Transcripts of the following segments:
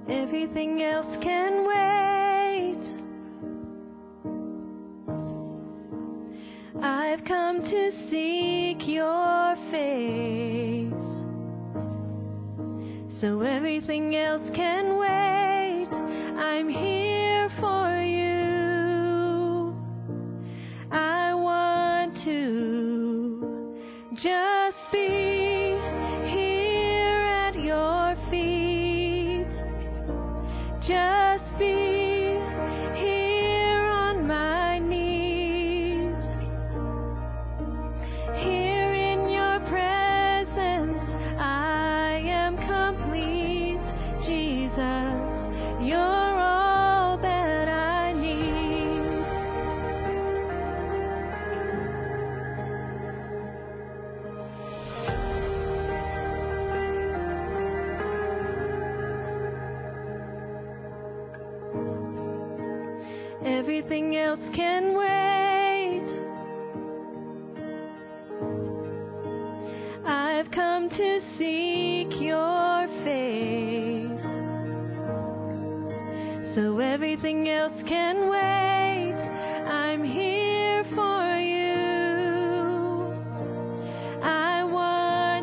Everything else can wait. I've come to seek your face. So everything else can wait. I'm here for you. I want to just be here at your feet. Just be here on my knees. Here in your presence, I am complete. Jesus, you're all that I need. Everything else can wait. I've come to seek your face. So everything else can wait. I'm here for you. I want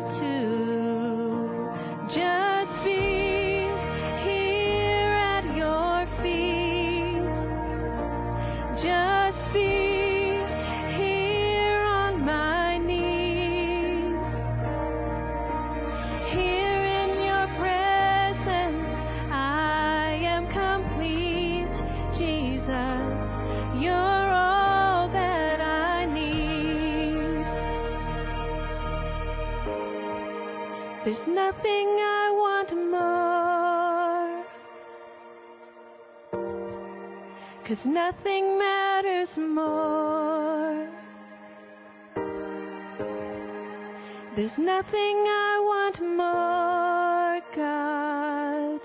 to just be here at your feet. Just be here on my knees. Here in your presence, I am complete. Jesus, you're all that I need. There's nothing I want more, 'cause nothing matters more. There's nothing I want more, God,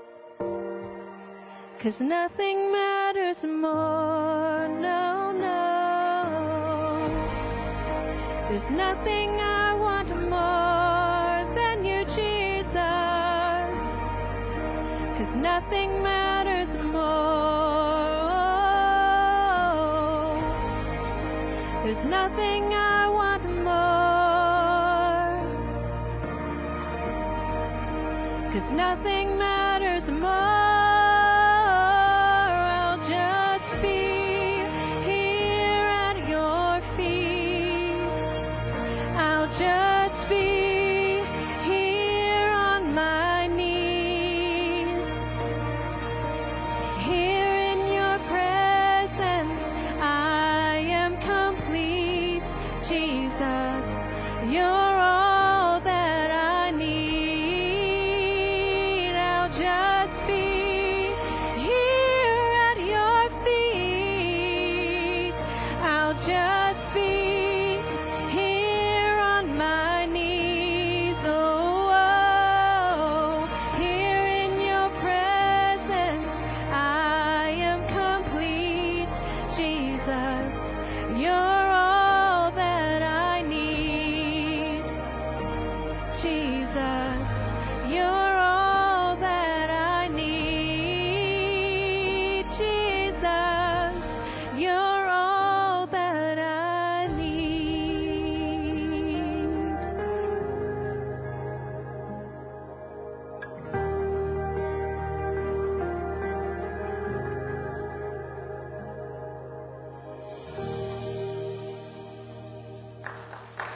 'cause nothing matters more. No, no. There's nothing I want more than you, Jesus, 'cause nothing matters more. There's nothing I want more, 'cause nothing matters more.